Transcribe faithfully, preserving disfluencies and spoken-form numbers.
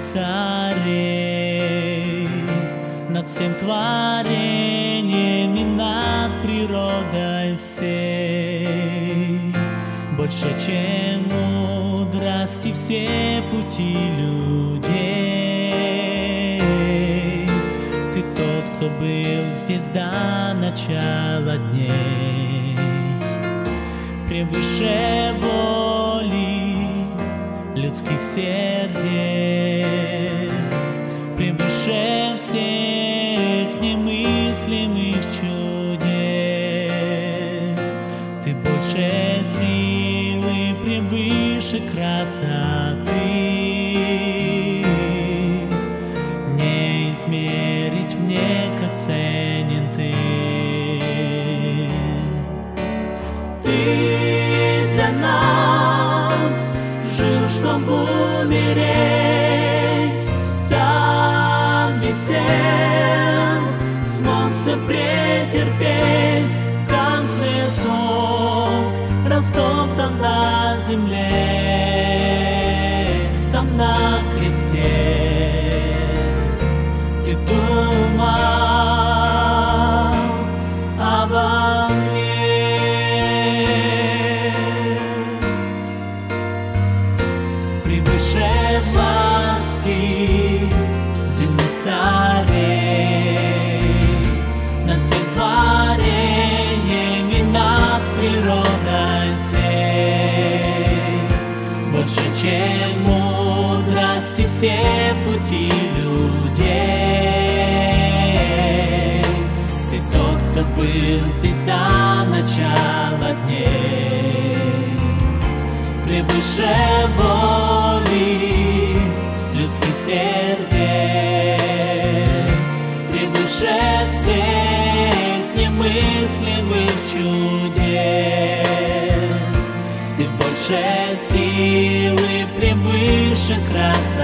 царей, над всем творением и над природой всей. Больше, чем мудрости все пути людей. Ты тот, кто был здесь до начала дней. Превыше воли людских сердец, превыше всех немыслимых чудес. Ты больше силы, превыше красоты. Не измерить мне, как ценен ты. Ты для нас жил, чтобы умереть, там висел, смог все претерпеть, как цветок растоптан на земле, там на кресте. Ты думал обо мне. Превыше власти земных царей, над всем творением и над природой всей. Больше, чем мудрости все пути людей. Ты тот, кто был здесь до начала дней. Превыше воли людских сердец, превыше всех немыслимых чудес. Ты больше силы, превыше красоты.